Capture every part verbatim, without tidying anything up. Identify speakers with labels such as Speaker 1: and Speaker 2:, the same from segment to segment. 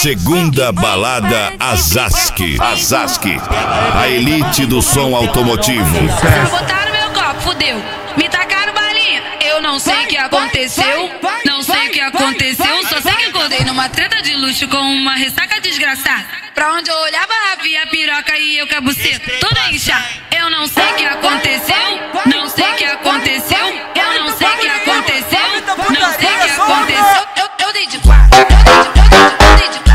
Speaker 1: Segunda balada Azaski. Azaski, a elite do som automotivo.
Speaker 2: Botaram meu copo, fudeu. Me tacaram balinha. Eu não sei o que aconteceu. Não sei o que aconteceu. Só sei que acordei numa treta de luxo com uma ressaca desgraçada. Pra onde eu olhava, havia piroca e eu com a buceta toda inchada. Eu não sei o que aconteceu. Não sei o que aconteceu. Eu não sei o que aconteceu. Não sei o que aconteceu. Eu, eu dei de quatro. Eu dei de quatro.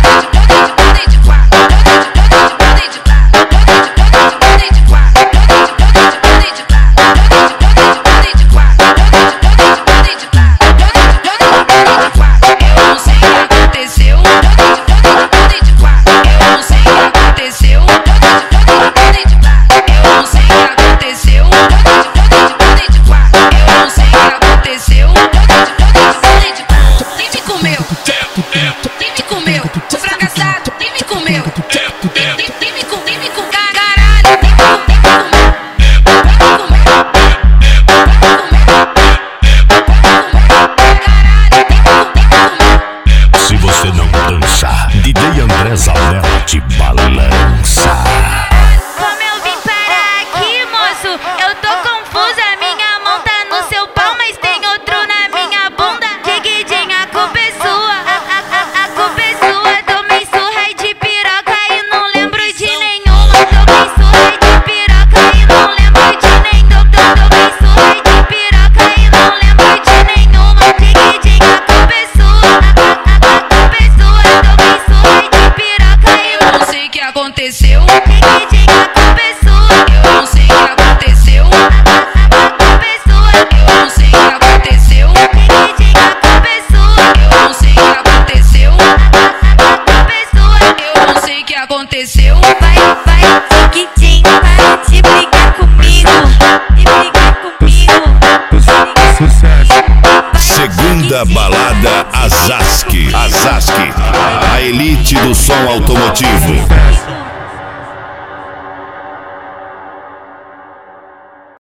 Speaker 1: D J André Zanella te balança.
Speaker 3: Como eu vim parar aqui, moço? Eu tô confusa. Minha mão tá no seu pau, mas tem outro na minha bunda. Diguidinha, a culpa é sua. A, a, a, a culpa é sua. Tomei surra de piroca e não lembro de nenhuma. Tomei surra de piroca e não lembro de nenhuma. Tomei surra de piroca e não lembro de nenhuma. Diguidinha, a culpa é sua. A, a, a culpa é sua. Tomei surra de piroca e
Speaker 2: eu não sei o que aconteceu.
Speaker 3: Diguidinha, a culpa é sua.
Speaker 2: Eu não sei o que aconteceu.
Speaker 3: A culpa é sua.
Speaker 2: Eu não sei o que aconteceu.
Speaker 3: Diguidinha, a culpa é sua.
Speaker 2: Eu não sei o que aconteceu.
Speaker 3: A culpa é sua.
Speaker 2: Eu não sei o que aconteceu.
Speaker 3: Vai, vai, Diguidinho, para de brigar comigo. De brigar comigo.
Speaker 1: Segunda balada Azaski. Azaski, a elite do som automotivo.